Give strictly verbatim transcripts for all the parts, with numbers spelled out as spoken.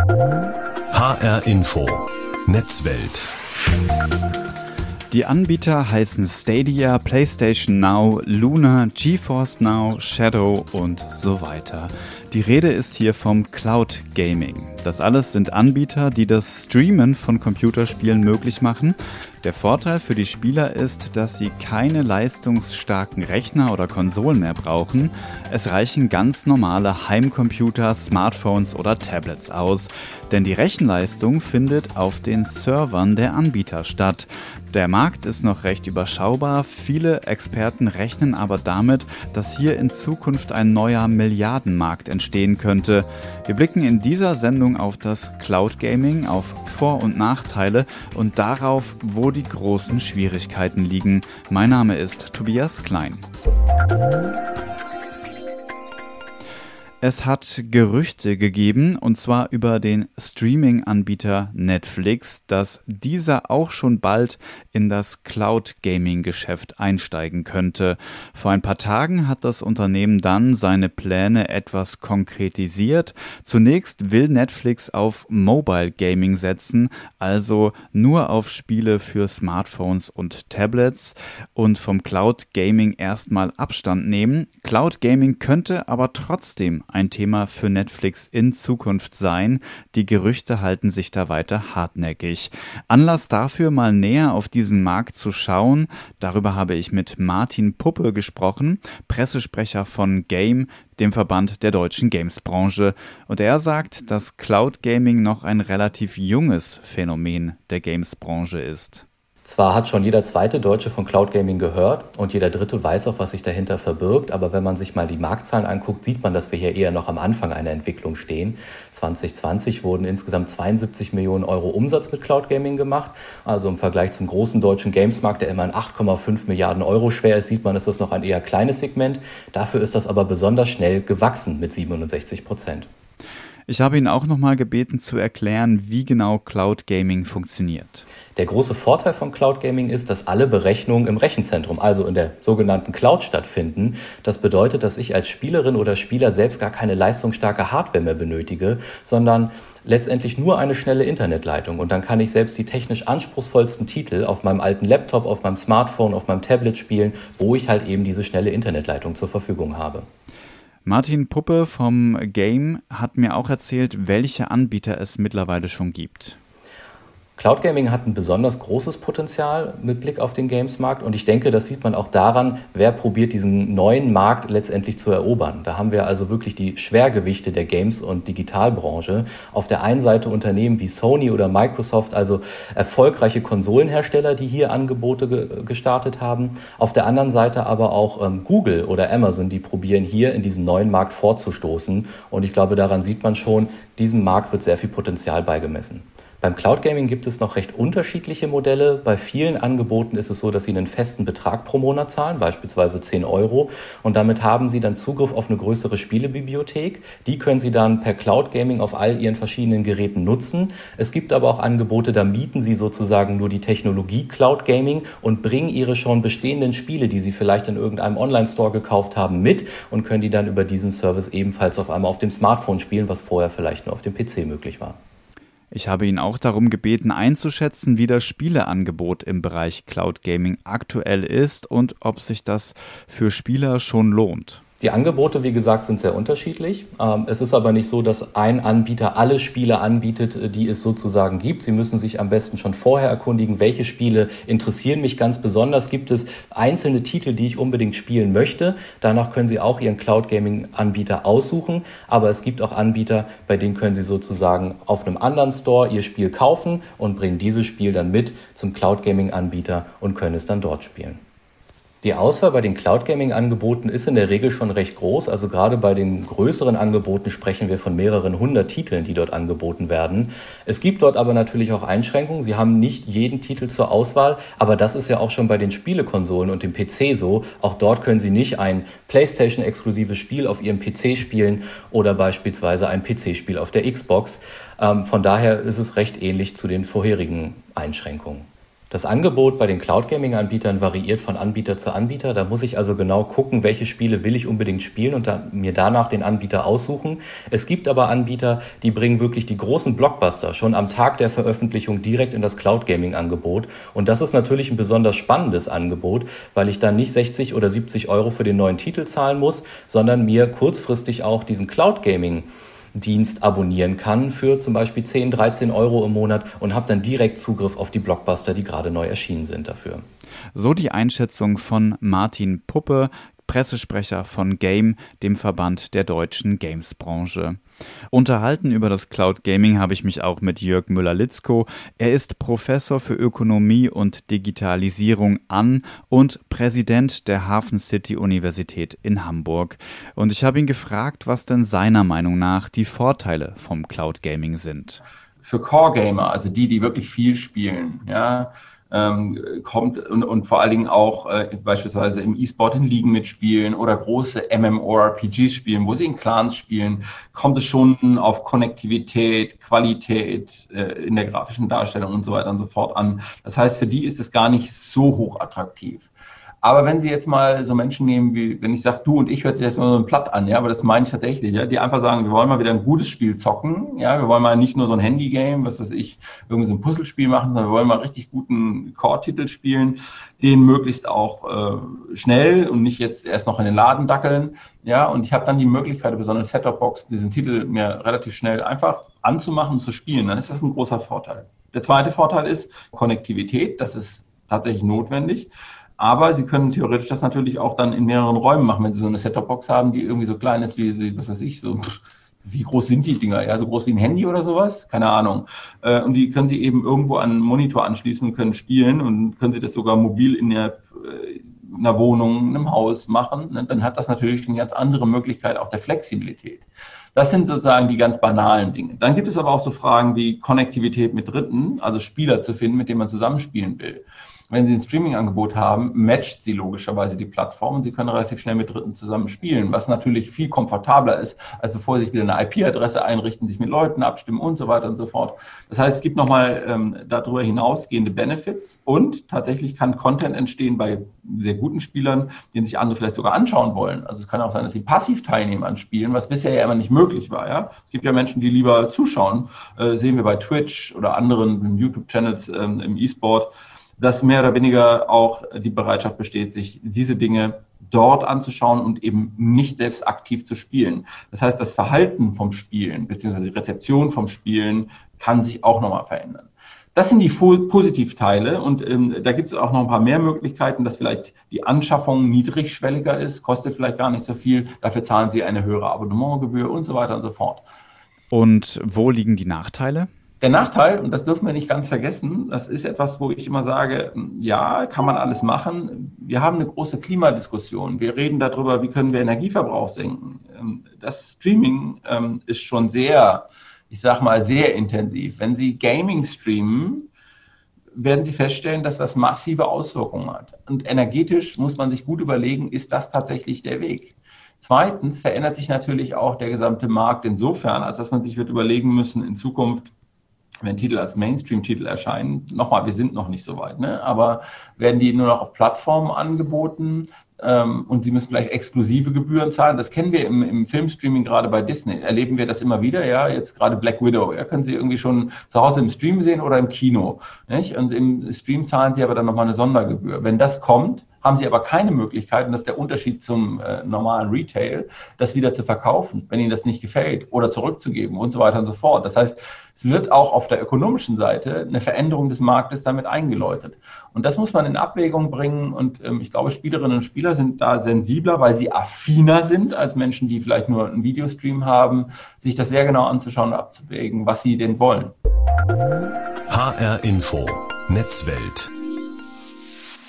H R Info Netzwelt. Die Anbieter heißen Stadia, PlayStation Now, Luna, GeForce Now, Shadow und so weiter. Die Rede ist hier vom Cloud Gaming. Das alles sind Anbieter, die das Streamen von Computerspielen möglich machen. Der Vorteil für die Spieler ist, dass sie keine leistungsstarken Rechner oder Konsolen mehr brauchen. Es reichen ganz normale Heimcomputer, Smartphones oder Tablets aus. Denn die Rechenleistung findet auf den Servern der Anbieter statt. Der Markt ist noch recht überschaubar. Viele Experten rechnen aber damit, dass hier in Zukunft ein neuer Milliardenmarkt entstehen könnte. Wir blicken in dieser Sendung auf das Cloud Gaming, auf Vor- und Nachteile und darauf, wo die großen Schwierigkeiten liegen. Mein Name ist Tobias Klein. Es hat Gerüchte gegeben, und zwar über den Streaming-Anbieter Netflix, dass dieser auch schon bald in das Cloud-Gaming-Geschäft einsteigen könnte. Vor ein paar Tagen hat das Unternehmen dann seine Pläne etwas konkretisiert. Zunächst will Netflix auf Mobile Gaming setzen, also nur auf Spiele für Smartphones und Tablets, und vom Cloud-Gaming erstmal Abstand nehmen. Cloud-Gaming könnte aber trotzdem ein Thema für Netflix in Zukunft sein. Die Gerüchte halten sich da weiter hartnäckig. Anlass dafür, mal näher auf diesen Markt zu schauen, darüber habe ich mit Martin Puppe gesprochen, Pressesprecher von Game, dem Verband der deutschen Games-Branche. Und er sagt, dass Cloud Gaming noch ein relativ junges Phänomen der Games-Branche ist. Zwar hat schon jeder zweite Deutsche von Cloud Gaming gehört und jeder dritte weiß auch, was sich dahinter verbirgt, aber wenn man sich mal die Marktzahlen anguckt, sieht man, dass wir hier eher noch am Anfang einer Entwicklung stehen. zwanzig zwanzig wurden insgesamt zweiundsiebzig Millionen Euro Umsatz mit Cloud Gaming gemacht. Also im Vergleich zum großen deutschen Gamesmarkt, der immerhin acht Komma fünf Milliarden Euro schwer ist, sieht man, ist das noch ein eher kleines Segment. Dafür ist das aber besonders schnell gewachsen mit siebenundsechzig Prozent. Ich habe ihn auch nochmal gebeten zu erklären, wie genau Cloud Gaming funktioniert. Der große Vorteil von Cloud Gaming ist, dass alle Berechnungen im Rechenzentrum, also in der sogenannten Cloud, stattfinden. Das bedeutet, dass ich als Spielerin oder Spieler selbst gar keine leistungsstarke Hardware mehr benötige, sondern letztendlich nur eine schnelle Internetleitung. Und dann kann ich selbst die technisch anspruchsvollsten Titel auf meinem alten Laptop, auf meinem Smartphone, auf meinem Tablet spielen, wo ich halt eben diese schnelle Internetleitung zur Verfügung habe. Martin Puppe vom Game hat mir auch erzählt, welche Anbieter es mittlerweile schon gibt. Cloud Gaming hat ein besonders großes Potenzial mit Blick auf den Games-Markt und ich denke, das sieht man auch daran, wer probiert, diesen neuen Markt letztendlich zu erobern. Da haben wir also wirklich die Schwergewichte der Games- und Digitalbranche. Auf der einen Seite Unternehmen wie Sony oder Microsoft, also erfolgreiche Konsolenhersteller, die hier Angebote ge- gestartet haben. Auf der anderen Seite aber auch ähm, Google oder Amazon, die probieren hier in diesen neuen Markt vorzustoßen. Und ich glaube, daran sieht man schon, diesem Markt wird sehr viel Potenzial beigemessen. Beim Cloud Gaming gibt es noch recht unterschiedliche Modelle. Bei vielen Angeboten ist es so, dass Sie einen festen Betrag pro Monat zahlen, beispielsweise zehn Euro. Und damit haben Sie dann Zugriff auf eine größere Spielebibliothek. Die können Sie dann per Cloud Gaming auf all Ihren verschiedenen Geräten nutzen. Es gibt aber auch Angebote, da mieten Sie sozusagen nur die Technologie Cloud Gaming und bringen Ihre schon bestehenden Spiele, die Sie vielleicht in irgendeinem Online-Store gekauft haben, mit und können die dann über diesen Service ebenfalls auf einmal auf dem Smartphone spielen, was vorher vielleicht nur auf dem P C möglich war. Ich habe ihn auch darum gebeten, einzuschätzen, wie das Spieleangebot im Bereich Cloud Gaming aktuell ist und ob sich das für Spieler schon lohnt. Die Angebote, wie gesagt, sind sehr unterschiedlich. Es ist aber nicht so, dass ein Anbieter alle Spiele anbietet, die es sozusagen gibt. Sie müssen sich am besten schon vorher erkundigen, welche Spiele interessieren mich ganz besonders. Gibt es einzelne Titel, die ich unbedingt spielen möchte? Danach können Sie auch Ihren Cloud Gaming Anbieter aussuchen. Aber es gibt auch Anbieter, bei denen können Sie sozusagen auf einem anderen Store Ihr Spiel kaufen und bringen dieses Spiel dann mit zum Cloud Gaming Anbieter und können es dann dort spielen. Die Auswahl bei den Cloud Gaming Angeboten ist in der Regel schon recht groß. Also gerade bei den größeren Angeboten sprechen wir von mehreren hundert Titeln, die dort angeboten werden. Es gibt dort aber natürlich auch Einschränkungen. Sie haben nicht jeden Titel zur Auswahl, aber das ist ja auch schon bei den Spielekonsolen und dem P C so. Auch dort können Sie nicht ein PlayStation-exklusives Spiel auf Ihrem P C spielen oder beispielsweise ein P C-Spiel auf der Xbox. Ähm, von daher ist es recht ähnlich zu den vorherigen Einschränkungen. Das Angebot bei den Cloud-Gaming-Anbietern variiert von Anbieter zu Anbieter. Da muss ich also genau gucken, welche Spiele will ich unbedingt spielen und dann mir danach den Anbieter aussuchen. Es gibt aber Anbieter, die bringen wirklich die großen Blockbuster schon am Tag der Veröffentlichung direkt in das Cloud-Gaming-Angebot. Und das ist natürlich ein besonders spannendes Angebot, weil ich dann nicht sechzig oder siebzig Euro für den neuen Titel zahlen muss, sondern mir kurzfristig auch diesen Cloud-Gaming Dienst abonnieren kann für zum Beispiel zehn, dreizehn Euro im Monat und habe dann direkt Zugriff auf die Blockbuster, die gerade neu erschienen sind dafür. So die Einschätzung von Martin Puppe, Pressesprecher von Game, dem Verband der deutschen Games-Branche. Unterhalten über das Cloud Gaming habe ich mich auch mit Jörg Müller-Litzko. Er ist Professor für Ökonomie und Digitalisierung an und Präsident der Hafen City Universität in Hamburg. Und ich habe ihn gefragt, was denn seiner Meinung nach die Vorteile vom Cloud Gaming sind. Für Core-Gamer, also die, die wirklich viel spielen, ja, Ähm, kommt und, und vor allen Dingen auch äh, beispielsweise im E-Sport in Ligen mitspielen oder große MMORPGs spielen, wo sie in Clans spielen, kommt es schon auf Konnektivität, Qualität äh, in der grafischen Darstellung und so weiter und so fort an. Das heißt, für die ist es gar nicht so hoch attraktiv. Aber wenn Sie jetzt mal so Menschen nehmen, wie wenn ich sage, du und ich, hört sich das immer so ein Platt an, ja, aber das meine ich tatsächlich, ja, die einfach sagen, wir wollen mal wieder ein gutes Spiel zocken, ja, wir wollen mal nicht nur so ein Handy-Game, was weiß ich, irgendwie so ein Puzzlespiel machen, sondern wir wollen mal richtig guten Core-Titel spielen, den möglichst auch äh, schnell und nicht jetzt erst noch in den Laden dackeln, ja, und ich habe dann die Möglichkeit, über so eine Set-Top-Box diesen Titel mir relativ schnell einfach anzumachen und zu spielen, dann ist das ein großer Vorteil. Der zweite Vorteil ist Konnektivität, das ist tatsächlich notwendig. Aber Sie können theoretisch das natürlich auch dann in mehreren Räumen machen, wenn Sie so eine Set-Top-Box haben, die irgendwie so klein ist wie, was weiß ich, so, wie groß sind die Dinger? Ja, so groß wie ein Handy oder sowas? Keine Ahnung. Und die können Sie eben irgendwo an einen Monitor anschließen und können spielen und können Sie das sogar mobil in der, in einer Wohnung, in einem Haus machen. Dann hat das natürlich eine ganz andere Möglichkeit auch der Flexibilität. Das sind sozusagen die ganz banalen Dinge. Dann gibt es aber auch so Fragen wie Konnektivität mit Dritten, also Spieler zu finden, mit denen man zusammenspielen will. Wenn Sie ein Streaming-Angebot haben, matcht Sie logischerweise die Plattform und Sie können relativ schnell mit Dritten zusammen spielen, was natürlich viel komfortabler ist, als bevor Sie sich wieder eine I P-Adresse einrichten, sich mit Leuten abstimmen und so weiter und so fort. Das heißt, es gibt nochmal ähm, darüber hinausgehende Benefits und tatsächlich kann Content entstehen bei sehr guten Spielern, den sich andere vielleicht sogar anschauen wollen. Also es kann auch sein, dass sie passiv teilnehmen an Spielen, was bisher ja immer nicht möglich war. Ja? Es gibt ja Menschen, die lieber zuschauen, äh, sehen wir bei Twitch oder anderen YouTube-Channels ähm, im E-Sport, dass mehr oder weniger auch die Bereitschaft besteht, sich diese Dinge dort anzuschauen und eben nicht selbst aktiv zu spielen. Das heißt, das Verhalten vom Spielen bzw. die Rezeption vom Spielen kann sich auch nochmal verändern. Das sind die Positivteile und ähm, da gibt es auch noch ein paar mehr Möglichkeiten, dass vielleicht die Anschaffung niedrigschwelliger ist, kostet vielleicht gar nicht so viel, dafür zahlen Sie eine höhere Abonnementgebühr und so weiter und so fort. Und wo liegen die Nachteile? Der Nachteil, und das dürfen wir nicht ganz vergessen, das ist etwas, wo ich immer sage, ja, kann man alles machen. Wir haben eine große Klimadiskussion. Wir reden darüber, wie können wir Energieverbrauch senken. Das Streaming ist schon sehr, ich sag mal, sehr intensiv. Wenn Sie Gaming streamen, werden Sie feststellen, dass das massive Auswirkungen hat. Und energetisch muss man sich gut überlegen, ist das tatsächlich der Weg? Zweitens verändert sich natürlich auch der gesamte Markt insofern, als dass man sich wird überlegen müssen, in Zukunft, wenn Titel als Mainstream-Titel erscheinen, nochmal, wir sind noch nicht so weit, ne? Aber werden die nur noch auf Plattformen angeboten ähm, und sie müssen vielleicht exklusive Gebühren zahlen? Das kennen wir im, im Filmstreaming, gerade bei Disney, erleben wir das immer wieder, ja, jetzt gerade Black Widow, ja, können Sie irgendwie schon zu Hause im Stream sehen oder im Kino, nicht? Und im Stream zahlen Sie aber dann nochmal eine Sondergebühr. Wenn das kommt, haben Sie aber keine Möglichkeit, und das ist der Unterschied zum äh, normalen Retail, das wieder zu verkaufen, wenn Ihnen das nicht gefällt oder zurückzugeben und so weiter und so fort. Das heißt, es wird auch auf der ökonomischen Seite eine Veränderung des Marktes damit eingeläutet. Und das muss man in Abwägung bringen und ähm, ich glaube, Spielerinnen und Spieler sind da sensibler, weil sie affiner sind als Menschen, die vielleicht nur einen Videostream haben, sich das sehr genau anzuschauen und abzuwägen, was sie denn wollen. H R Info Netzwelt.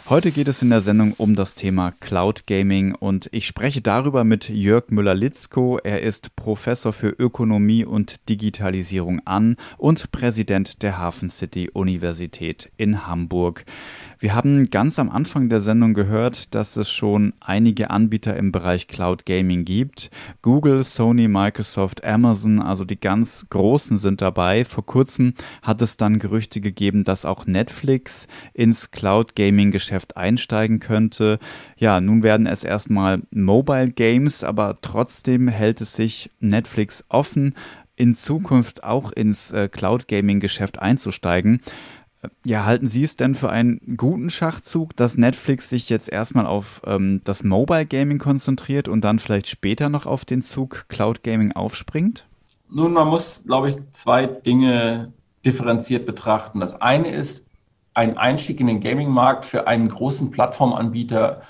Heute geht es in der Sendung um das Thema Cloud Gaming und ich spreche darüber mit Jörg Müller-Litzko. Er ist Professor für Ökonomie und Digitalisierung an und Präsident der Hafen City Universität in Hamburg. Wir haben ganz am Anfang der Sendung gehört, dass es schon einige Anbieter im Bereich Cloud Gaming gibt. Google, Sony, Microsoft, Amazon, also die ganz Großen sind dabei. Vor kurzem hat es dann Gerüchte gegeben, dass auch Netflix ins Cloud Gaming Geschäft einsteigen könnte. Ja, nun werden es erstmal Mobile Games, aber trotzdem hält es sich Netflix offen, in Zukunft auch ins äh, Cloud Gaming Geschäft einzusteigen. Ja, halten Sie es denn für einen guten Schachzug, dass Netflix sich jetzt erstmal auf ähm, das Mobile Gaming konzentriert und dann vielleicht später noch auf den Zug Cloud Gaming aufspringt? Nun, man muss, glaube ich, zwei Dinge differenziert betrachten. Das eine ist, ein Einstieg in den Gaming-Markt für einen großen Plattformanbieter,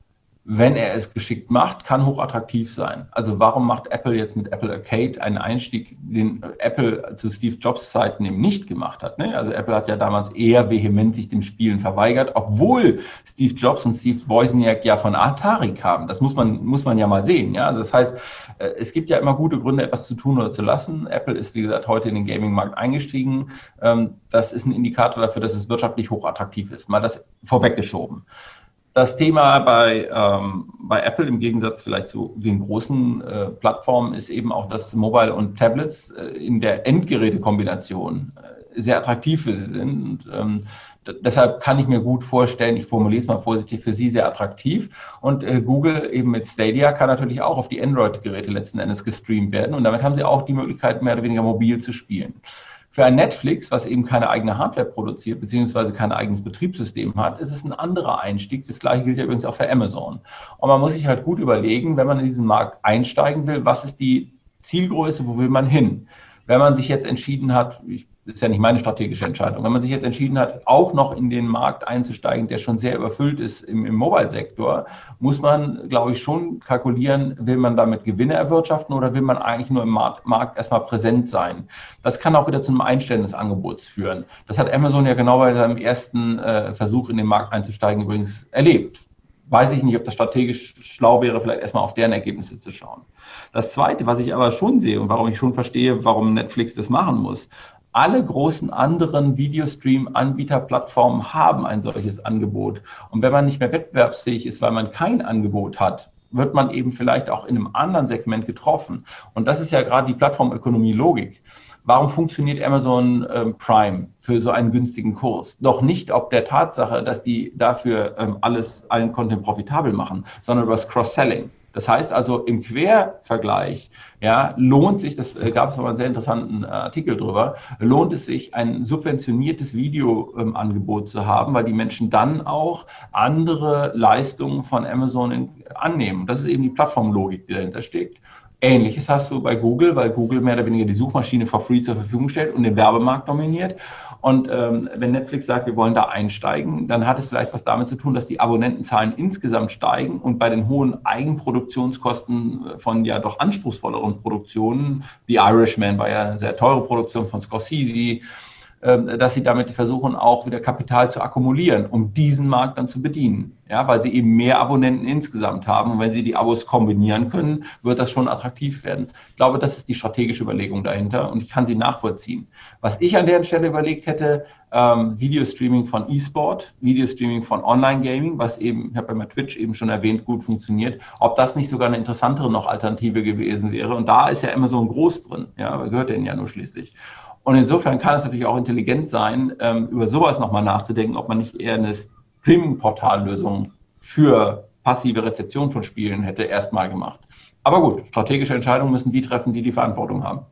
wenn er es geschickt macht, kann hochattraktiv sein. Also warum macht Apple jetzt mit Apple Arcade einen Einstieg, den Apple zu Steve Jobs Zeiten eben nicht gemacht hat? Ne? Also Apple hat ja damals eher vehement sich dem Spielen verweigert, obwohl Steve Jobs und Steve Wozniak ja von Atari kamen. Das muss man, muss man ja mal sehen. Ja? Also das heißt, es gibt ja immer gute Gründe, etwas zu tun oder zu lassen. Apple ist, wie gesagt, heute in den Gaming-Markt eingestiegen. Das ist ein Indikator dafür, dass es wirtschaftlich hochattraktiv ist. Mal das vorweggeschoben. Das Thema bei, ähm, bei Apple im Gegensatz vielleicht zu den großen äh, Plattformen ist eben auch, dass Mobile und Tablets äh, in der Endgerätekombination äh, sehr attraktiv für sie sind. Und, ähm, d- deshalb kann ich mir gut vorstellen, ich formuliere es mal vorsichtig, für sie sehr attraktiv. Und äh, Google eben mit Stadia kann natürlich auch auf die Android-Geräte letzten Endes gestreamt werden. Und damit haben sie auch die Möglichkeit, mehr oder weniger mobil zu spielen. Für ein Netflix, was eben keine eigene Hardware produziert, beziehungsweise kein eigenes Betriebssystem hat, ist es ein anderer Einstieg. Das gleiche gilt ja übrigens auch für Amazon. Und man muss sich halt gut überlegen, wenn man in diesen Markt einsteigen will, was ist die Zielgröße, wo will man hin? Wenn man sich jetzt entschieden hat, ich, das ist ja nicht meine strategische Entscheidung, wenn man sich jetzt entschieden hat, auch noch in den Markt einzusteigen, der schon sehr überfüllt ist im, im Mobile-Sektor, muss man, glaube ich, schon kalkulieren, will man damit Gewinne erwirtschaften oder will man eigentlich nur im Markt, Markt erstmal präsent sein? Das kann auch wieder zu einem Einstellen des Angebots führen. Das hat Amazon ja genau bei seinem ersten äh, Versuch in den Markt einzusteigen übrigens erlebt. Weiß ich nicht, ob das strategisch schlau wäre, vielleicht erstmal auf deren Ergebnisse zu schauen. Das Zweite, was ich aber schon sehe und warum ich schon verstehe, warum Netflix das machen muss, alle großen anderen Videostream-Anbieterplattformen haben ein solches Angebot. Und wenn man nicht mehr wettbewerbsfähig ist, weil man kein Angebot hat, wird man eben vielleicht auch in einem anderen Segment getroffen. Und das ist ja gerade die Plattformökonomie-Logik. Warum funktioniert Amazon ähm, Prime für so einen günstigen Kurs? Doch nicht ob der Tatsache, dass die dafür ähm, alles, allen Content profitabel machen, sondern über das Cross-Selling. Das heißt also im Quervergleich, ja, lohnt sich, das äh, gab es noch einen sehr interessanten äh, Artikel drüber, lohnt es sich, ein subventioniertes Videoangebot ähm, zu haben, weil die Menschen dann auch andere Leistungen von Amazon in, annehmen. Das ist eben die Plattformlogik, die dahinter steckt. Ähnliches hast du bei Google, weil Google mehr oder weniger die Suchmaschine for free zur Verfügung stellt und den Werbemarkt dominiert. Und ähm, wenn Netflix sagt, wir wollen da einsteigen, dann hat es vielleicht was damit zu tun, dass die Abonnentenzahlen insgesamt steigen und bei den hohen Eigenproduktionskosten von ja doch anspruchsvolleren Produktionen, The Irishman war ja eine sehr teure Produktion von Scorsese, dass sie damit versuchen, auch wieder Kapital zu akkumulieren, um diesen Markt dann zu bedienen. Ja, weil sie eben mehr Abonnenten insgesamt haben. Und wenn sie die Abos kombinieren können, wird das schon attraktiv werden. Ich glaube, das ist die strategische Überlegung dahinter und ich kann sie nachvollziehen. Was ich an der Stelle überlegt hätte, ähm, Videostreaming von E-Sport, Videostreaming von Online-Gaming, was eben, ich habe ja bei Twitch eben schon erwähnt, gut funktioniert, ob das nicht sogar eine interessantere noch Alternative gewesen wäre. Und da ist ja immer so ein Groß drin, ja, gehört denen ja nur schließlich. Und insofern kann es natürlich auch intelligent sein, über sowas nochmal nachzudenken, ob man nicht eher eine Streaming-Portallösung für passive Rezeption von Spielen hätte erstmal gemacht. Aber gut, strategische Entscheidungen müssen die treffen, die die Verantwortung haben.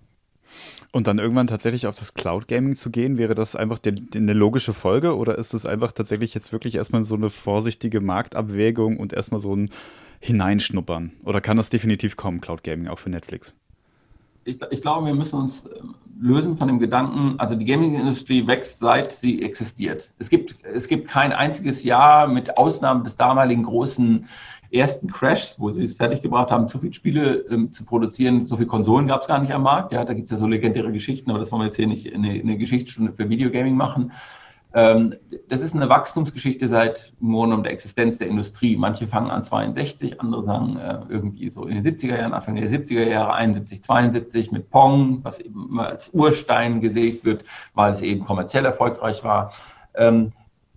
Und dann irgendwann tatsächlich auf das Cloud-Gaming zu gehen, wäre das einfach die, die, eine logische Folge oder ist es einfach tatsächlich jetzt wirklich erstmal so eine vorsichtige Marktabwägung und erstmal so ein Hineinschnuppern? Oder kann das definitiv kommen, Cloud-Gaming, auch für Netflix? Ich, ich glaube, wir müssen uns lösen von dem Gedanken, also die Gaming-Industrie wächst, seit sie existiert. Es gibt, es gibt kein einziges Jahr, mit Ausnahme des damaligen großen ersten Crashs, wo sie es fertiggebracht haben, zu viele Spiele ähm, zu produzieren. So viele Konsolen gab es gar nicht am Markt. Ja, da gibt es ja so legendäre Geschichten, aber das wollen wir jetzt hier nicht eine, eine Geschichtsstunde für Videogaming machen. Ähm, das ist eine Wachstumsgeschichte seit im Grunde um der Existenz der Industrie. Manche fangen an zweiundsechzig, andere sagen äh, irgendwie so in den siebziger Jahren, Anfang der siebziger Jahre, einundsiebzig, zweiundsiebzig mit Pong, was eben immer als Urstein gesehen wird, weil es eben kommerziell erfolgreich war. Ähm,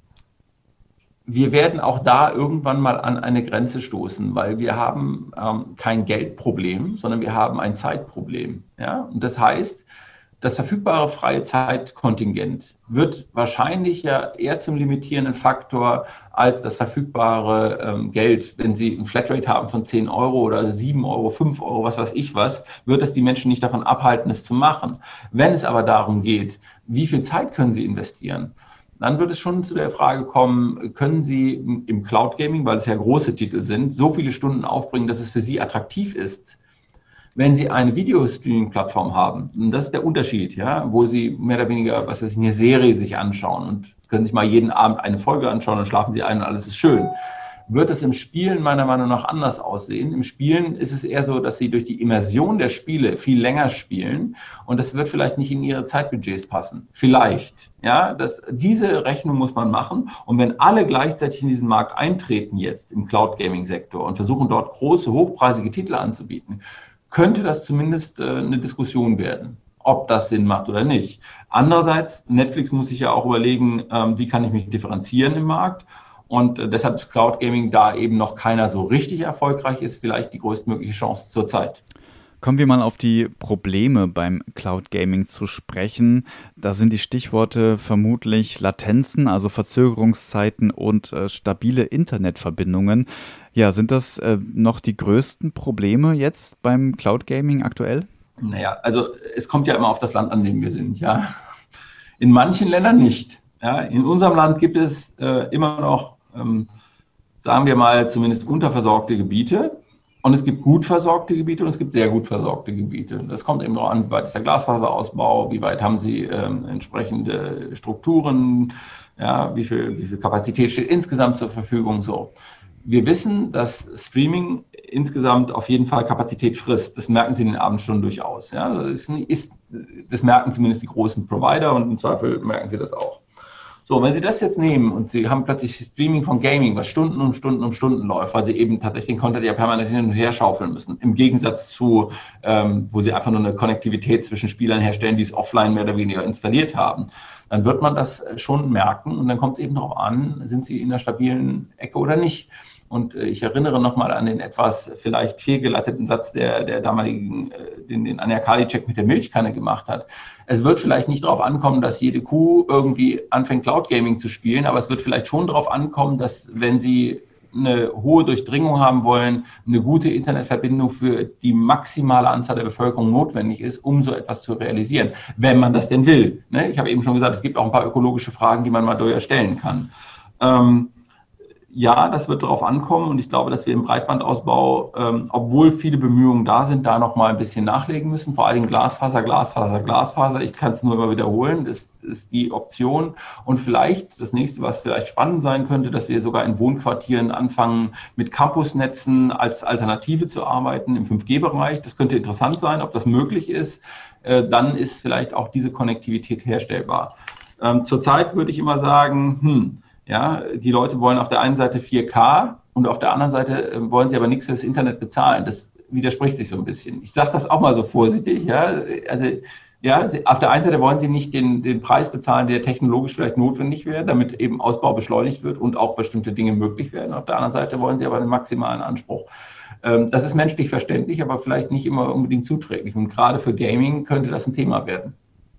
Wir werden auch da irgendwann mal an eine Grenze stoßen, weil wir haben ähm, kein Geldproblem, sondern wir haben ein Zeitproblem. Ja? Und das heißt, das verfügbare freie Zeitkontingent wird wahrscheinlich ja eher zum limitierenden Faktor als das verfügbare ähm, Geld. Wenn Sie ein Flatrate haben von zehn Euro oder sieben Euro, fünf Euro, was weiß ich was, wird das die Menschen nicht davon abhalten, es zu machen. Wenn es aber darum geht, wie viel Zeit können Sie investieren, dann wird es schon zu der Frage kommen, können Sie im Cloud Gaming, weil es ja große Titel sind, so viele Stunden aufbringen, dass es für Sie attraktiv ist, wenn Sie eine Videostreaming-Plattform haben. Und das ist der Unterschied, ja, wo Sie mehr oder weniger, was weiß ich, eine Serie sich anschauen und können sich mal jeden Abend eine Folge anschauen und schlafen Sie ein und alles ist schön. Wird es im Spielen meiner Meinung nach anders aussehen. Im Spielen ist es eher so, dass Sie durch die Immersion der Spiele viel länger spielen und das wird vielleicht nicht in Ihre Zeitbudgets passen. Vielleicht. Ja, das, diese Rechnung muss man machen und wenn alle gleichzeitig in diesen Markt eintreten jetzt im Cloud-Gaming-Sektor und versuchen dort große, hochpreisige Titel anzubieten, könnte das zumindest äh, eine Diskussion werden, ob das Sinn macht oder nicht. Andererseits, Netflix muss sich ja auch überlegen, ähm, wie kann ich mich differenzieren im Markt. Und äh, deshalb ist Cloud Gaming, da eben noch keiner so richtig erfolgreich ist, vielleicht die größtmögliche Chance zurzeit. Kommen wir mal auf die Probleme beim Cloud Gaming zu sprechen. Da sind die Stichworte vermutlich Latenzen, also Verzögerungszeiten und äh, stabile Internetverbindungen. Ja, sind das äh, noch die größten Probleme jetzt beim Cloud Gaming aktuell? Naja, also es kommt ja immer auf das Land, an dem wir sind. Ja, in manchen Ländern nicht. Ja, in unserem Land gibt es äh, immer noch, ähm, sagen wir mal, zumindest unterversorgte Gebiete. Und es gibt gut versorgte Gebiete und es gibt sehr gut versorgte Gebiete. Das kommt eben noch an, wie weit ist der Glasfaserausbau, wie weit haben Sie ähm, entsprechende Strukturen, ja, wie viel, wie viel Kapazität steht insgesamt zur Verfügung. So. Wir wissen, dass Streaming insgesamt auf jeden Fall Kapazität frisst. Das merken Sie in den Abendstunden durchaus. Ja. Das, ist, das merken zumindest die großen Provider und im Zweifel merken Sie das auch. So, wenn Sie das jetzt nehmen und Sie haben plötzlich Streaming von Gaming, was Stunden und Stunden und Stunden läuft, weil Sie eben tatsächlich den Content ja permanent hin und her schaufeln müssen, im Gegensatz zu, ähm, wo Sie einfach nur eine Konnektivität zwischen Spielern herstellen, die es offline mehr oder weniger installiert haben, dann wird man das schon merken und dann kommt es eben darauf an, sind Sie in einer stabilen Ecke oder nicht. Und äh, ich erinnere nochmal an den etwas vielleicht fehlgeleiteten Satz, der, der damaligen, äh, den, den Anja Karliczek mit der Milchkanne gemacht hat. Es wird vielleicht nicht darauf ankommen, dass jede Kuh irgendwie anfängt, Cloud Gaming zu spielen, aber es wird vielleicht schon darauf ankommen, dass, wenn Sie eine hohe Durchdringung haben wollen, eine gute Internetverbindung für die maximale Anzahl der Bevölkerung notwendig ist, um so etwas zu realisieren, wenn man das denn will. Ne? Ich habe eben schon gesagt, es gibt auch ein paar ökologische Fragen, die man mal durchaus stellen kann. Ähm, Ja, das wird darauf ankommen und ich glaube, dass wir im Breitbandausbau, ähm, obwohl viele Bemühungen da sind, da noch mal ein bisschen nachlegen müssen. Vor allem Glasfaser, Glasfaser, Glasfaser. Ich kann es nur immer wiederholen. Das ist die Option. Und vielleicht das nächste, was vielleicht spannend sein könnte, dass wir sogar in Wohnquartieren anfangen, mit Campusnetzen als Alternative zu arbeiten im fünf G Bereich. Das könnte interessant sein, ob das möglich ist. Äh, dann ist vielleicht auch diese Konnektivität herstellbar. Ähm, zurzeit würde ich immer sagen, hm, ja, die Leute wollen auf der einen Seite vier K und auf der anderen Seite wollen sie aber nichts für das Internet bezahlen. Das widerspricht sich so ein bisschen. Ich sage das auch mal so vorsichtig. Ja, also ja, auf der einen Seite wollen sie nicht den, den Preis bezahlen, der technologisch vielleicht notwendig wäre, damit eben Ausbau beschleunigt wird und auch bestimmte Dinge möglich werden. Auf der anderen Seite wollen sie aber einen maximalen Anspruch. Das ist menschlich verständlich, aber vielleicht nicht immer unbedingt zuträglich. Und gerade für Gaming könnte das ein Thema werden.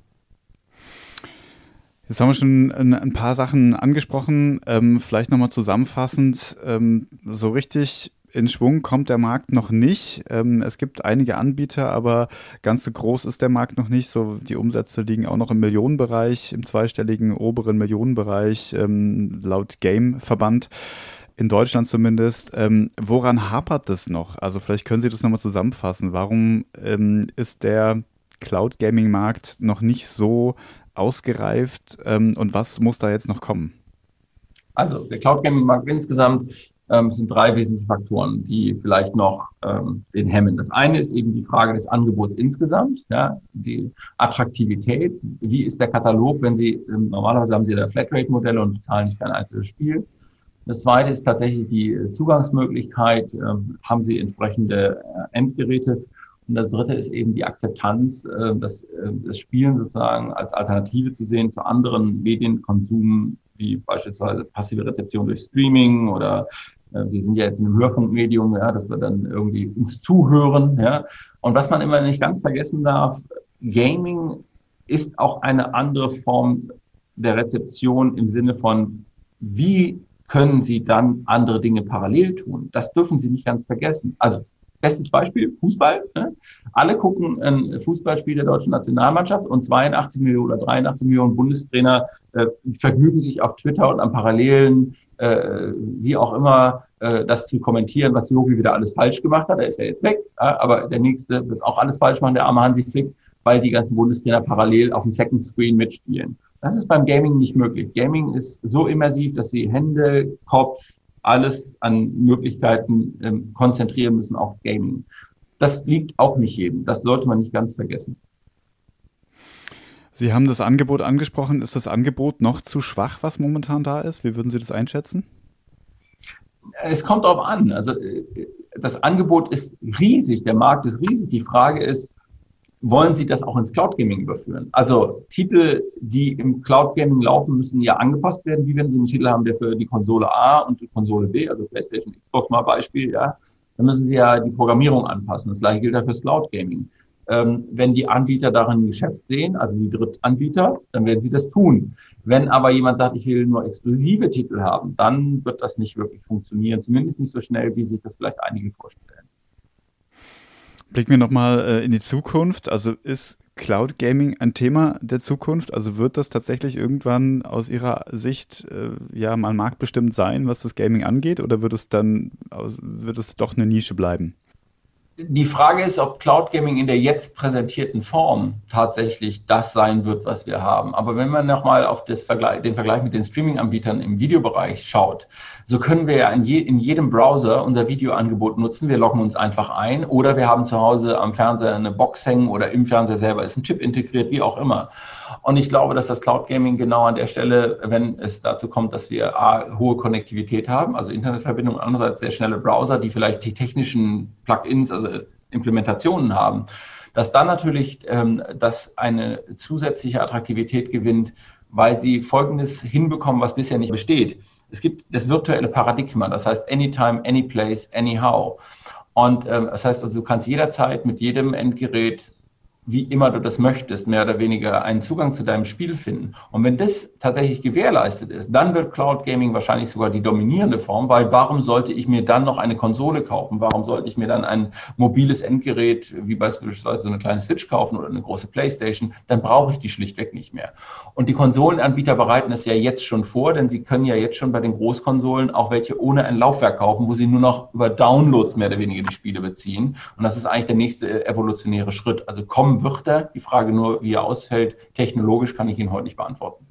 Jetzt haben wir schon ein paar Sachen angesprochen. Ähm, vielleicht nochmal zusammenfassend. Ähm, so richtig in Schwung kommt der Markt noch nicht. Ähm, es gibt einige Anbieter, aber ganz so groß ist der Markt noch nicht. So, die Umsätze liegen auch noch im Millionenbereich, im zweistelligen oberen Millionenbereich, ähm, laut Game-Verband. In Deutschland zumindest. Ähm, woran hapert es noch? Also vielleicht können Sie das nochmal zusammenfassen. Warum ähm, ist der Cloud-Gaming-Markt noch nicht so ausgereift ähm, und was muss da jetzt noch kommen? Also der Cloud Gaming Markt insgesamt ähm, sind drei wesentliche Faktoren, die vielleicht noch ähm, den hemmen. Das eine ist eben die Frage des Angebots insgesamt, ja, die Attraktivität. Wie ist der Katalog, wenn Sie, ähm, normalerweise haben Sie da Flatrate-Modelle und bezahlen nicht für ein einzelnes Spiel. Das zweite ist tatsächlich die Zugangsmöglichkeit, ähm, haben Sie entsprechende äh, Endgeräte. Und das dritte ist eben die Akzeptanz, äh, das, äh, das Spielen sozusagen als Alternative zu sehen zu anderen Medienkonsum, wie beispielsweise passive Rezeption durch Streaming oder äh, wir sind ja jetzt in einem Hörfunkmedium, ja, dass wir dann irgendwie uns zuhören. Ja. Und was man immer nicht ganz vergessen darf, Gaming ist auch eine andere Form der Rezeption im Sinne von, wie können Sie dann andere Dinge parallel tun? Das dürfen Sie nicht ganz vergessen. Also bestes Beispiel, Fußball. Ne? Alle gucken ein Fußballspiel der deutschen Nationalmannschaft und zweiundachtzig Millionen oder dreiundachtzig Millionen Bundestrainer äh, vergnügen sich auf Twitter und am Parallelen, äh, wie auch immer, äh, das zu kommentieren, was Jogi wieder alles falsch gemacht hat. Der ist ja jetzt weg, ja, aber der Nächste wird auch alles falsch machen, der arme Hansi Flick, weil die ganzen Bundestrainer parallel auf dem Second Screen mitspielen. Das ist beim Gaming nicht möglich. Gaming ist so immersiv, dass Sie Hände, Kopf, alles an Möglichkeiten ähm, konzentrieren müssen auf Gaming. Das liegt auch nicht jedem. Das sollte man nicht ganz vergessen. Sie haben das Angebot angesprochen. Ist das Angebot noch zu schwach, was momentan da ist? Wie würden Sie das einschätzen? Es kommt darauf an. Also das Angebot ist riesig, der Markt ist riesig. Die Frage ist, wollen Sie das auch ins Cloud Gaming überführen? Also Titel, die im Cloud Gaming laufen, müssen ja angepasst werden, wie wenn Sie einen Titel haben, der für die Konsole A und die Konsole B, also PlayStation, Xbox mal Beispiel, ja, dann müssen Sie ja die Programmierung anpassen. Das gleiche gilt ja fürs Cloud Gaming. Ähm, wenn die Anbieter darin ein Geschäft sehen, also die Drittanbieter, dann werden sie das tun. Wenn aber jemand sagt, ich will nur exklusive Titel haben, dann wird das nicht wirklich funktionieren, zumindest nicht so schnell, wie sich das vielleicht einige vorstellen. Blicken wir nochmal äh, in die Zukunft. Also ist Cloud Gaming ein Thema der Zukunft? Also wird das tatsächlich irgendwann aus Ihrer Sicht äh, ja mal marktbestimmt sein, was das Gaming angeht? Oder wird es dann wird es doch eine Nische bleiben? Die Frage ist, ob Cloud Gaming in der jetzt präsentierten Form tatsächlich das sein wird, was wir haben. Aber wenn man nochmal auf das Vergleich, den Vergleich mit den Streaming-Anbietern im Videobereich schaut, so können wir ja in, je, in jedem Browser unser Videoangebot nutzen. Wir loggen uns einfach ein oder wir haben zu Hause am Fernseher eine Box hängen oder im Fernseher selber ist ein Chip integriert, wie auch immer. Und ich glaube, dass das Cloud Gaming genau an der Stelle, wenn es dazu kommt, dass wir A, hohe Konnektivität haben, also Internetverbindung, andererseits sehr schnelle Browser, die vielleicht die technischen Plugins, also Implementationen haben, dass dann natürlich ähm, das eine zusätzliche Attraktivität gewinnt, weil sie Folgendes hinbekommen, was bisher nicht besteht. Es gibt das virtuelle Paradigma, das heißt anytime, anyplace, anyhow. Und ähm, das heißt also, du kannst jederzeit mit jedem Endgerät, wie immer du das möchtest, mehr oder weniger einen Zugang zu deinem Spiel finden. Und wenn das tatsächlich gewährleistet ist, dann wird Cloud Gaming wahrscheinlich sogar die dominierende Form, weil warum sollte ich mir dann noch eine Konsole kaufen? Warum sollte ich mir dann ein mobiles Endgerät, wie beispielsweise so eine kleine Switch kaufen oder eine große Playstation? Dann brauche ich die schlichtweg nicht mehr. Und die Konsolenanbieter bereiten es ja jetzt schon vor, denn sie können ja jetzt schon bei den Großkonsolen auch welche ohne ein Laufwerk kaufen, wo sie nur noch über Downloads mehr oder weniger die Spiele beziehen. Und das ist eigentlich der nächste evolutionäre Schritt. Also kommen wird er. Die Frage nur, wie er ausfällt, technologisch kann ich ihn heute nicht beantworten.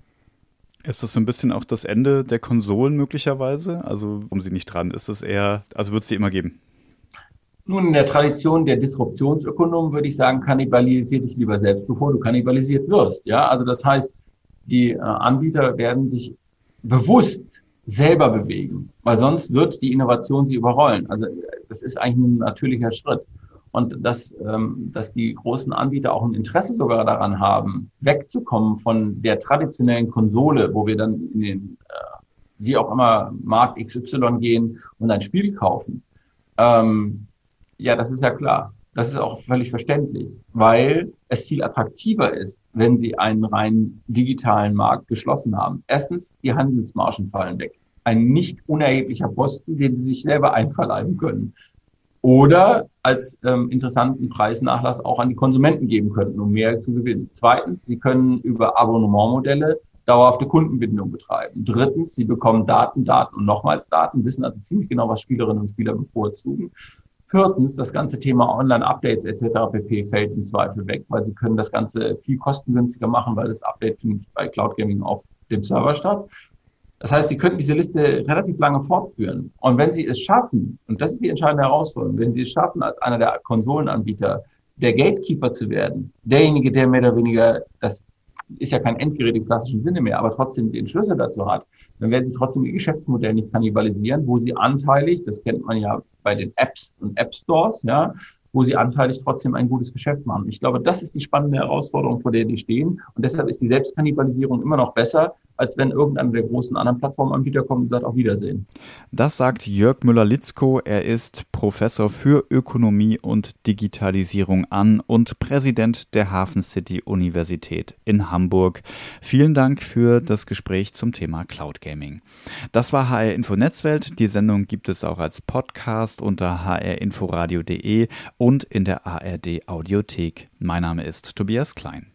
Ist das so ein bisschen auch das Ende der Konsolen möglicherweise? Also, um sie nicht dran, ist es eher, also wird es sie immer geben? Nun, in der Tradition der Disruptionsökonomen würde ich sagen, kannibalisier dich lieber selbst, bevor du kannibalisiert wirst. Ja, also das heißt, die äh, Anbieter werden sich bewusst selber bewegen, weil sonst wird die Innovation sie überrollen. Also das ist eigentlich ein natürlicher Schritt. Und dass, ähm, dass die großen Anbieter auch ein Interesse sogar daran haben, wegzukommen von der traditionellen Konsole, wo wir dann in den, äh, wie auch immer, Markt X Y gehen und ein Spiel kaufen. Ähm, ja, das ist ja klar. Das ist auch völlig verständlich, weil es viel attraktiver ist, wenn Sie einen rein digitalen Markt geschlossen haben. Erstens, die Handelsmargen fallen weg. Ein nicht unerheblicher Posten, den Sie sich selber einverleiben können. Oder als ähm, interessanten Preisnachlass auch an die Konsumenten geben könnten, um mehr zu gewinnen. Zweitens, Sie können über Abonnementmodelle dauerhafte Kundenbindung betreiben. Drittens, Sie bekommen Daten, Daten und nochmals Daten, wissen also ziemlich genau, was Spielerinnen und Spieler bevorzugen. Viertens, das ganze Thema Online-Updates et cetera pp. Fällt im Zweifel weg, weil Sie können das Ganze viel kostengünstiger machen, weil das Update findet bei Cloud Gaming auf dem Server statt. Das heißt, Sie könnten diese Liste relativ lange fortführen. Und wenn Sie es schaffen, und das ist die entscheidende Herausforderung, wenn Sie es schaffen, als einer der Konsolenanbieter der Gatekeeper zu werden, derjenige, der mehr oder weniger, das ist ja kein Endgerät im klassischen Sinne mehr, aber trotzdem den Schlüssel dazu hat, dann werden Sie trotzdem Ihr Geschäftsmodell nicht kannibalisieren, wo Sie anteilig, das kennt man ja bei den Apps und App Stores, ja, wo Sie anteilig trotzdem ein gutes Geschäft machen. Ich glaube, das ist die spannende Herausforderung, vor der die stehen. Und deshalb ist die Selbstkannibalisierung immer noch besser, als wenn irgendeiner der großen anderen Plattformanbieter kommt und sagt, auf Wiedersehen. Das sagt Jörg Müller-Litzko. Er ist Professor für Ökonomie und Digitalisierung an und Präsident der Hafen City Universität in Hamburg. Vielen Dank für das Gespräch zum Thema Cloud Gaming. Das war H R Info Netzwelt. Die Sendung gibt es auch als Podcast unter h r inforadio punkt d e und in der A R D Audiothek. Mein Name ist Tobias Klein.